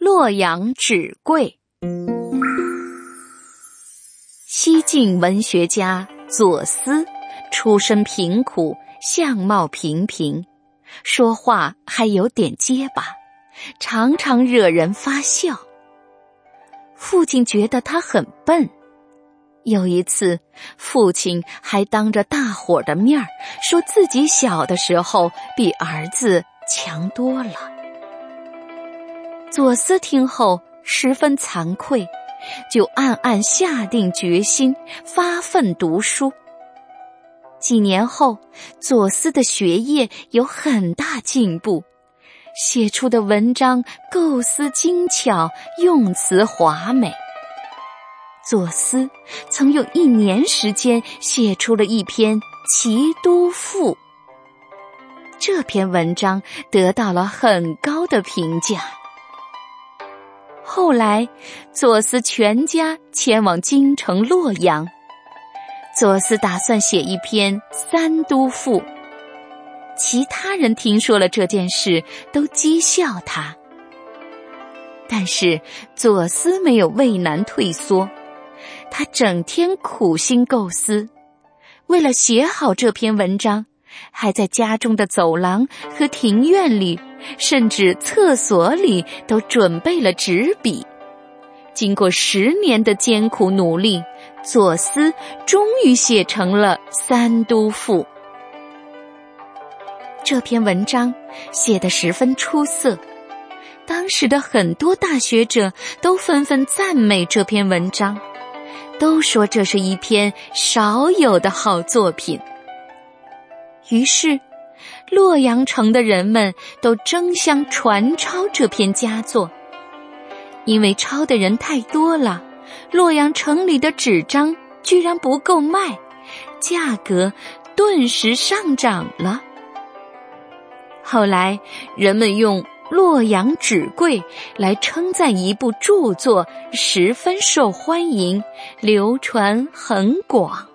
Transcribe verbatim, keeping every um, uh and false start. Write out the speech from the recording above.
洛阳纸贵。西晋文学家左思出身贫苦，相貌平平，说话还有点结巴，常常惹人发笑。父亲觉得他很笨，有一次父亲还当着大伙的面儿说自己小的时候比儿子强多了。左思听后十分惭愧，就暗暗下定决心发奋读书。几年后，左思的学业有很大进步，写出的文章构思精巧，用词华美。左思曾有一年时间写出了一篇《齐都赋》，这篇文章得到了很高的评价。后来，左思全家迁往京城洛阳。左思打算写一篇《三都赋》，其他人听说了这件事，都讥笑他。但是左思没有畏难退缩，他整天苦心构思，为了写好这篇文章，还在家中的走廊和庭院里，甚至厕所里都准备了纸笔。经过十年的艰苦努力，左思终于写成了《三都赋》。这篇文章写得十分出色，当时的很多大学者都纷纷赞美这篇文章，都说这是一篇少有的好作品。于是，洛阳城的人们都争相传抄这篇佳作。因为抄的人太多了，洛阳城里的纸张居然不够卖，价格顿时上涨了。后来，人们用洛阳纸贵来称赞一部著作，十分受欢迎，流传很广。